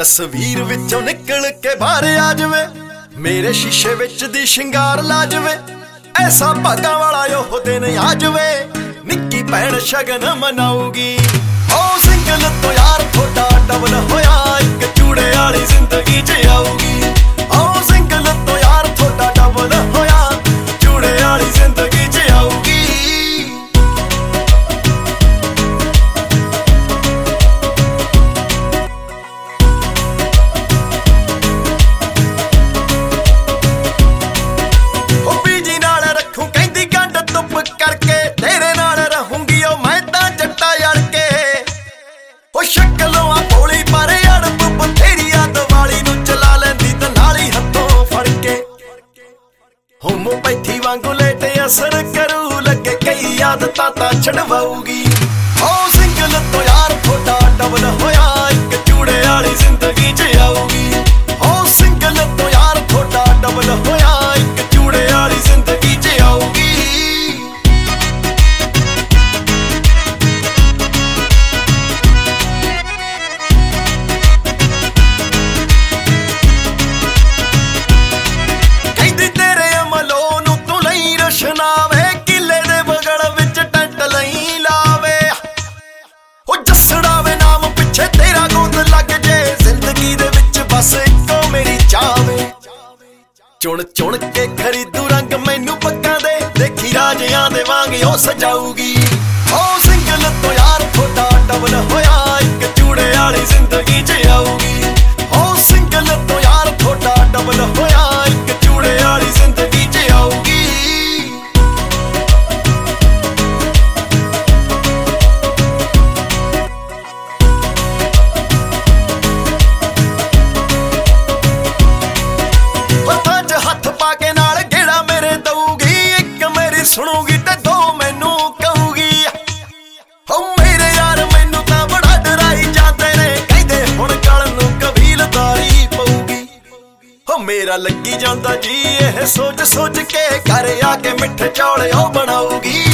ਤਸਵੀਰ ਵਿੱਚੋਂ ਨਿਕਲ ਕੇ ਬਾਹਰ ਆ ਜਾਵੇ, ਮੇਰੇ ਸ਼ੀਸ਼ੇ ਵਿੱਚ ਦੀ ਸ਼ਿੰਗਾਰ ਲਾ ਜਾਵੇ, ਐਸਾ ਭਾਗਾਂ ਵਾਲਾ ਉਹ ਦਿਨ ਆ ਜਾਵੇ, ਨਿੱਕੀ ਭੈਣ ਸ਼ਗਨ ਮਨਾਊਗੀ। ਉਹ ਸਿੰਗਲ ਤੋਂ ਯਾਰ ਥੋੜਾ ਡਬਲ ਹੋਇਆ, ਇੱਕ ਚੂੜੇ ਵਾਲੀ ਜ਼ਿੰਦਗੀ 'ਚ ਆਊਗੀ। ਉਹ ਸਿੰਗਲ ਤੋਂ ਯਾਰ ਥੋੜਾ ਡਬਲ ਹੋਇਆ, ਚੂੜੇ ਵਾਲੀ ਜ਼ਿੰਦਗੀ 'ਚ ਆਊਗੀ। ਕਰਕੇ ਤੇਰੇ ਨਾਲ ਰਹੂੰਗੀ ਉਹ ਮੈਂ ਤਾਂ ਜੱਟਾ ਯੜ ਕੇ। ਉਹ ਸ਼ਕਲੋਂ ਆ ਭੋਲੀ ਪਰ ਅੜਬ ਬਥੇਰੀ ਆ, ਦੀਵਾਲੀ ਨੂੰ ਚਲਾ ਲੈਂਦੀ ਤੇ ਨਾਲ ਹੀ ਹੱਥੋਂ ਫੜ ਕੇ। ਹੋਮੋਪੈਥੀ ਵਾਂਗੂ ਲੇਟੇ ਅਸਰ ਕਰੂ, ਲੱਗੇ ਕਈ ਆਦਤਾਂ ਤਾਂ ਛਡਵਾਊਗੀ। ਉਹ ਸਿੰਗਲ ਤੋਂ ਯਾਰ ਥੋੜਾ ਡਬਲ ਹੋਇਆ, ਇੱਕ ਚੂੜੇ ਵਾਲੀ ਜ਼ਿੰਦਗੀ 'ਚ ਆਊਗੀ। ਉਹ ਸਿੰਗਲ ਤੋਂ ਯਾਰ ਥੋੜਾ ਡਬਲ ਹੋਇਆ, ਇੱਕ ਚੂੜੇ ਵਾਲੀ ਜ਼ਿੰਦਗੀ 'ਚ ਆਊਗੀ। ਨਾਵੇ ਕਿਲੇ ਦੇ ਬਗਲ ਵਿੱਚ ਟੈਂਟ ਲਈ ਲਾਵੇ, ਉਹ ਜੱਸੜਾਵੇ ਨਾਮ ਪਿੱਛੇ ਤੇਰਾ ਗੋਦ ਲੱਗ ਜੇ, ਜ਼ਿੰਦਗੀ ਦੇ ਵਿੱਚ ਬਸ ਇੱਕੋ ਮੇਰੀ ਚਾਵੇ। ਚੁਣ ਚੁਣ ਕੇ ਖਰੀਦੂ ਰੰਗ ਮੈਨੂੰ ਪੱਗਾਂ ਦੇ, ਦੇਖੀ ਰਾਜਿਆਂ ਦੇ ਵਾਂਗ ਉਹ ਸਜਾਊਗੀ। ਉਹ ਸਿੰਗਲ ਤੋਂ ਯਾਰ ਥੋੜਾ ਡਬਲ ਹੋਇਆ, ਇੱਕ ਚੂੜੇ ਵਾਲੀ ਜ਼ਿੰਦਗੀ 'ਚ ਆਊਗੀ। ਉਹ ਸਿੰਗਲ ਤੋਂ ਯਾਰ ਥੋੜਾ ਡਬਲ ਹੋਇਆ, ਇੱਕ ਚੂੜੇ ਵਾਲੀ ਜ਼ਿੰਦਗੀ 'ਚ ਆਊਗੀ। ਸੁਣੂਗੀ ਤੇ ਦੋ ਮੈਨੂੰ ਕਹੂਗੀ। ਉਹ ਮੇਰੇ ਯਾਰ ਮੈਨੂੰ ਤਾਂ ਬੜਾ ਡਰਾਈ ਜਾਂਦੇ ਨੇ, ਕਹਿੰਦੇ ਹੁਣ ਕੱਲ ਨੂੰ ਕਬੀਲਦਾਰੀ ਪਊਗੀ। ਉਹ ਮੇਰਾ ਲੱਗੀ ਜਾਂਦਾ ਜੀ ਇਹ ਸੋਚ ਸੋਚ ਕੇ, ਘਰ ਆ ਕੇ ਮਿੱਠੇ ਚੌਲ ਉਹ ਬਣਾਊਗੀ।